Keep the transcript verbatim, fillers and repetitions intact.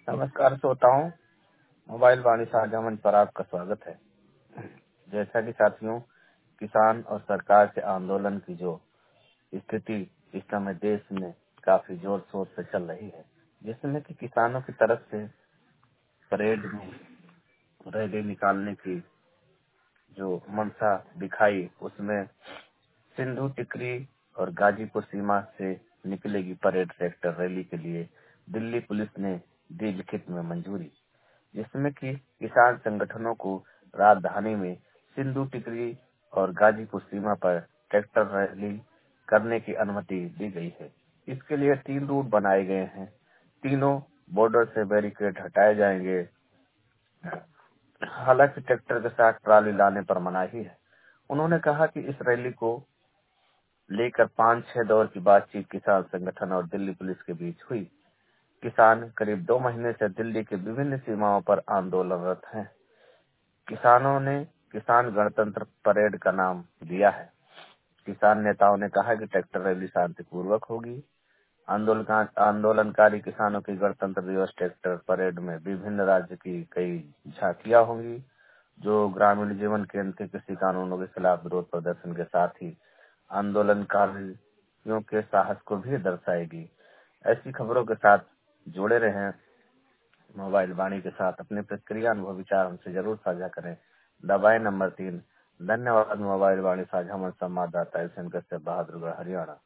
नमस्कार श्रोताओं, मोबाइल वाणी साझा मंच पर आपका स्वागत है। जैसा कि साथियों, किसान और सरकार के आंदोलन की जो स्थिति इस समय देश में काफी जोर शोर से चल रही है, जिसमें कि किसानों की तरफ से परेड में रैली निकालने की जो मंशा दिखाई, उसमें सिंधु टिकरी और गाजीपुर सीमा से निकलेगी परेड ट्रैक्टर रैली के लिए दिल्ली पुलिस ने दी लिखित में मंजूरी, जिसमें कि किसान संगठनों को राजधानी में सिंधु टिकरी और गाजीपुर सीमा पर ट्रैक्टर रैली करने की अनुमति दी गई है। इसके लिए तीन रूट बनाए गए हैं। तीनों बॉर्डर से बैरिकेड हटाए जाएंगे। हालांकि ट्रैक्टर के साथ ट्राली लाने पर मनाही है। उन्होंने कहा कि इस रैली को लेकर पाँच छह दौर की बातचीत किसान संगठन और दिल्ली पुलिस के बीच हुई। किसान करीब दो महीने से दिल्ली के विभिन्न सीमाओं पर आंदोलनरत हैं। किसानों ने किसान गणतंत्र परेड का नाम दिया है। किसान नेताओं ने कहा कि ट्रैक्टर रैली शांतिपूर्वक होगी। आंदोलन आंदोलनकारी किसानों की गणतंत्र दिवस ट्रैक्टर परेड में विभिन्न राज्य की कई झांकियां होंगी, जो ग्रामीण जीवन केंद्र के कृषि कानूनों के खिलाफ विरोध प्रदर्शन के साथ ही आंदोलनकारियों के साहस को भी दर्शाएगी। ऐसी खबरों के साथ जुड़े रहें। मोबाइल वाणी के साथ अपने प्रतिक्रिया अनुभव विचार हमसे जरूर साझा करें। दबाएं नंबर तीन। धन्यवाद। मोबाइल वाणी साझा मंच संवाददाता एस एन कश्यप, बहादुरगढ़, हरियाणा।